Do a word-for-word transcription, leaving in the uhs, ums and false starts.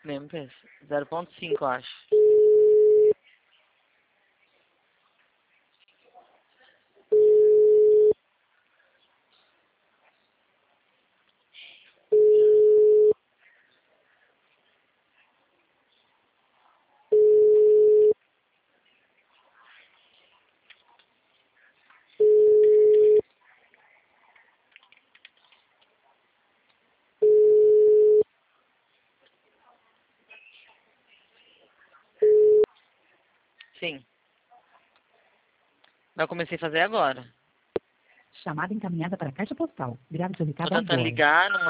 Mesmo preço. zero ponto cinco, eu acho. Sim. Eu comecei a fazer agora. Chamada encaminhada para a caixa postal. Grave seu Tô recado tentando agora. ligar, não